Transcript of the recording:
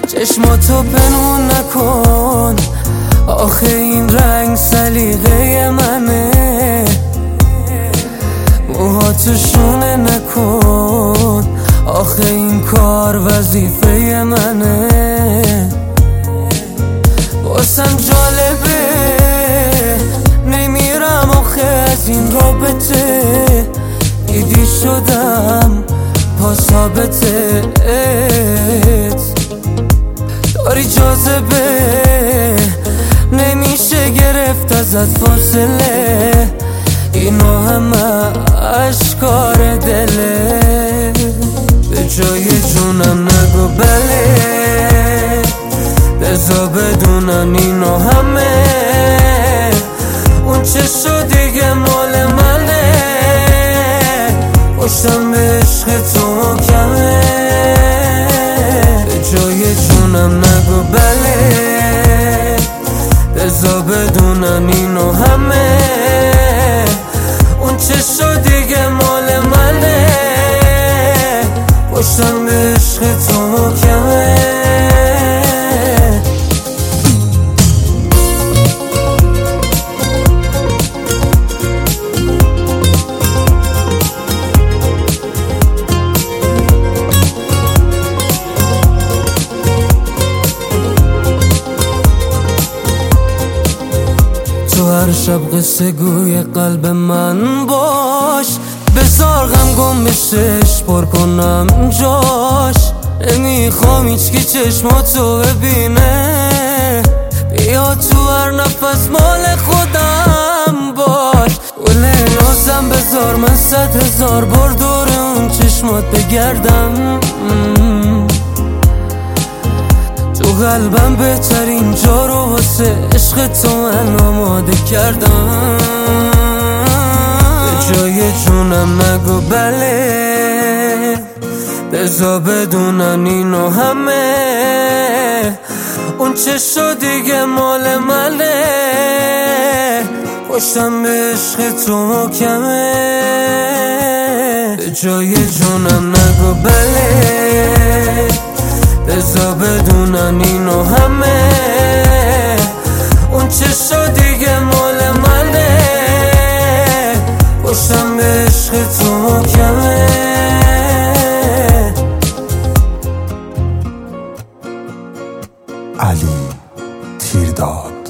چشماتو پنهون نکن، آخه این رنگ سلیقه منه. موهاتو شونه نکن، آخه این کار وظیفه منه. واسم جالبه نمیرم آخه از این رابطه، دیدی شدم پا ثابتت. داری جاذبه نمیشه گرفت ازت فاصله، اینا همه اشکار دله. به جای جونم نگو بله، بذار بدونن اینا همه اون چه شد دیگه مال منه. پشتم به عشق تو کمه، به جای جونم نگو بله، بذار بدونن اینو همه اون چه شد دیگه مال منه. پشتم به عشق تو کمه. تو هر شب قصه گوی قلب من باش، بذار غم گم بشش پر کنم جاش. نمیخوام هیچکی چشماتو ببینه، بیا تو هر نفس مال خودم باش. گله نازم بذار من 100,000 بار دور اون چشمات بگردم. تو قلبم بهترین جا رو واسه عشق تو من آماده کردم. به جای جونم نگو بله، بذار بدونن اینو همه اون چه شد دیگه مال منه. پشتم به عشق تو محکمه، به جای جونم نگو بله، بذار بدونن اینو همه اون چه شد دیگه مال منه. پشتم به عشق تو محکمه. علی تیرداد.